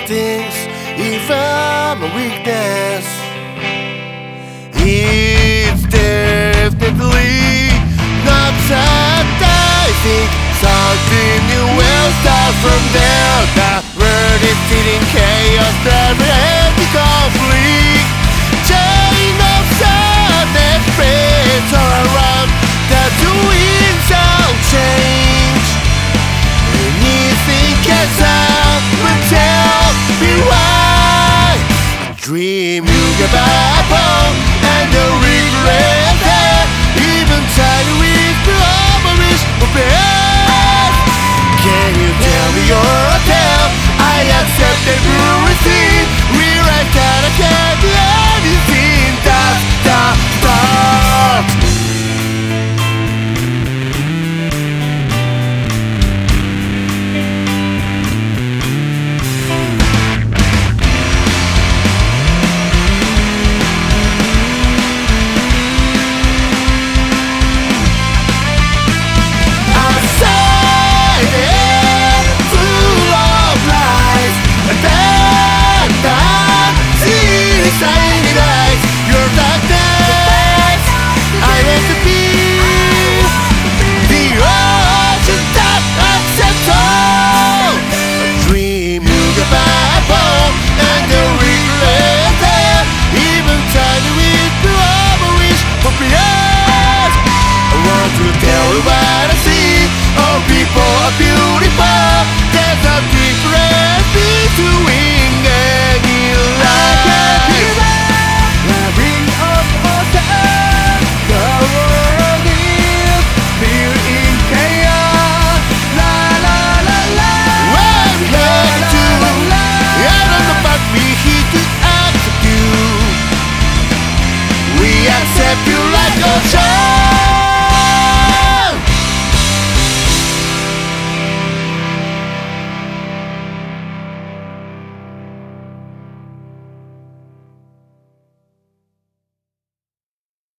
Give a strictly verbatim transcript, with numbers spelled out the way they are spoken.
things, even a weakness. It's definitely not that I think something new will start from there. The world is still in chaos, never-ending conflict. Chain of sadness spreads all around. The winds of change. Anything can someone tell me why? I dream you get back home and the regret that even tied with the memories of past. Can you tell me your tale? I accept everything. Rewrite that I can't do anything. That's the start. What I see, all people are beautiful.